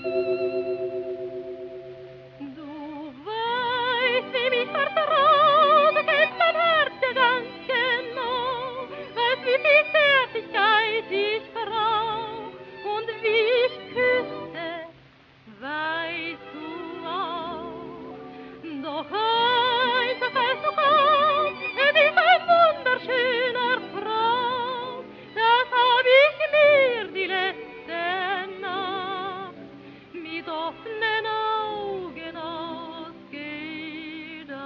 Du weißt, wie mich vertraut, kennt mein Herz ja ganz genau, weißt, wie viel Zärtlichkeit ich brauch und wie ich küsse, weißt du auch. Doch eins weißt du kaum, es ist ein wunderschöner Traum, das hab ich mir die letzte Nacht mit offenen Augen ausgedacht.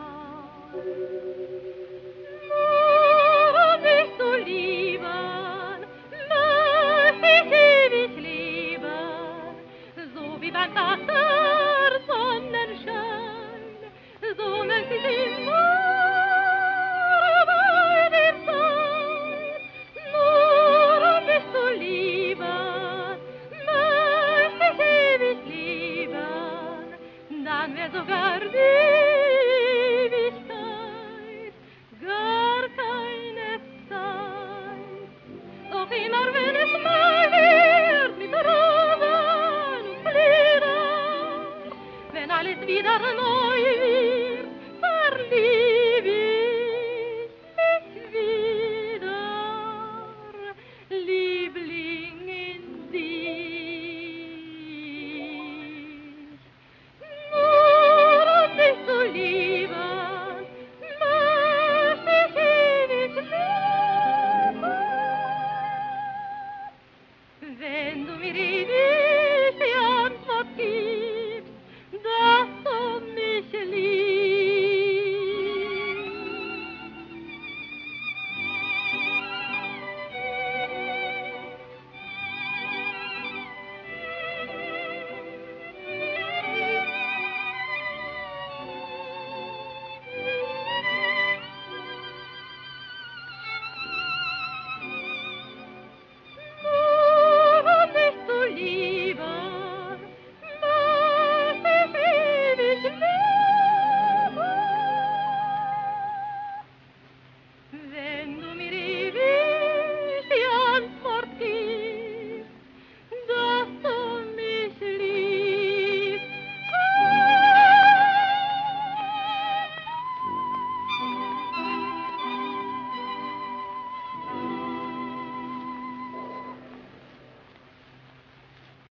Nur dich zu lieben, möcht ich ewig leben, so wie beim Tag der Sonnenschein, so möcht ich immer bei dir sein. Nur dich zu lieben, möcht ich ewig leben, dann wär sogar die Ewigkeit gar keine Zeit. Doch immer wenn es mal wird mit Rosen und Liedern, wenn alles wieder neu wird, verlieb ich mich wieder, Liebling, in dich. Nur dich zu lieben, möcht ich ewig leben. Wenn du mir ewig